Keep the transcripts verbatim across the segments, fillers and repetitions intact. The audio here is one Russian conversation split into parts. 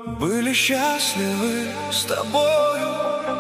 были счастливы с тобою.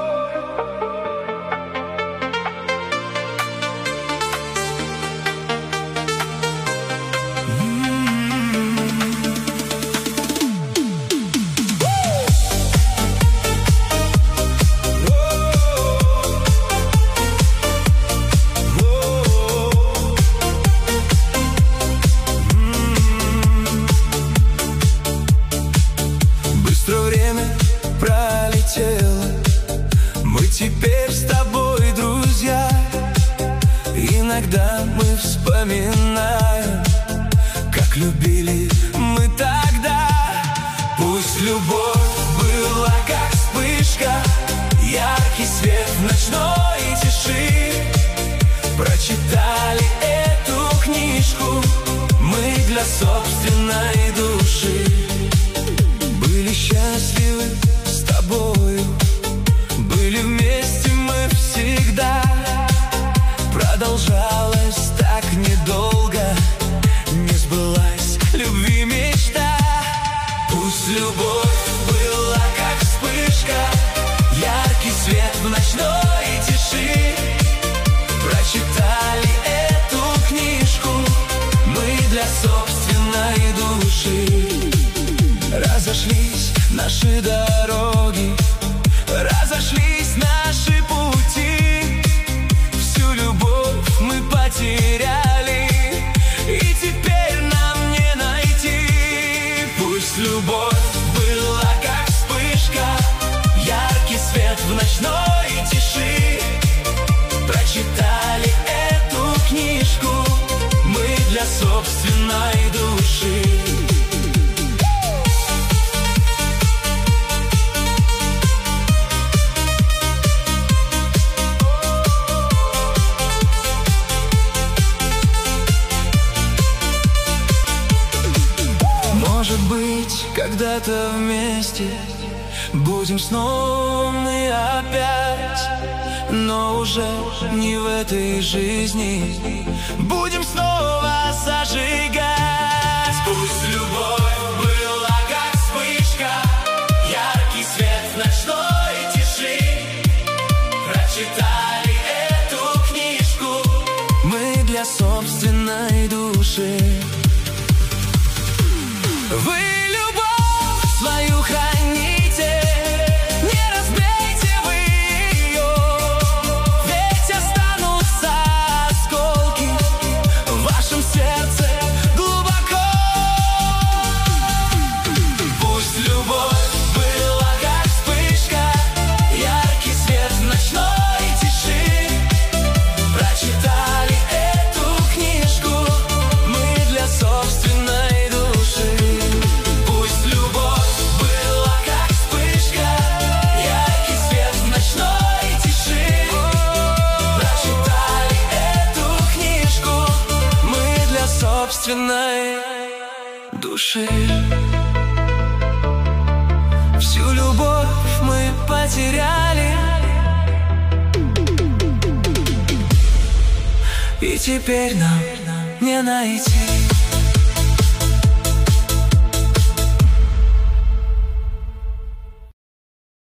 Мы теперь с тобой друзья. Иногда мы вспоминаем, как любили мы тогда. Пусть любовь была как вспышка, яркий свет в ночной тиши. Прочитали эту книжку мы для собственной души. Были счастливы с тобою, были вместе мы всегда. Продолжалось так недолго, не сбылась любви мечта. Пусть любовь была как вспышка, яркий свет в ночной тиши. Прочитали эту книжку мы для собственной души. Разошлись наши дороги, разошлись наши пути. Всю любовь мы потеряли, и теперь нам не найти. Пусть любовь была как вспышка, яркий свет в ночной тиши. Прочитали эту книжку мы для собственной души. Может быть, когда-то вместе будем снова мы опять, но уже не в этой жизни будем снова зажигать. Пусть любовь была как вспышка, яркий свет в ночной тиши. Прочитали эту книжку мы для собственной души. Вы любовь свою храните, не разбейте вы ее, ведь останутся осколки в вашем сердце глубоко. Пусть любовь была как вспышка, яркий свет в ночной тиши. Прочитали эту книжку мы для собственной души. Собственной души. Всю любовь мы потеряли, и теперь нам не найти.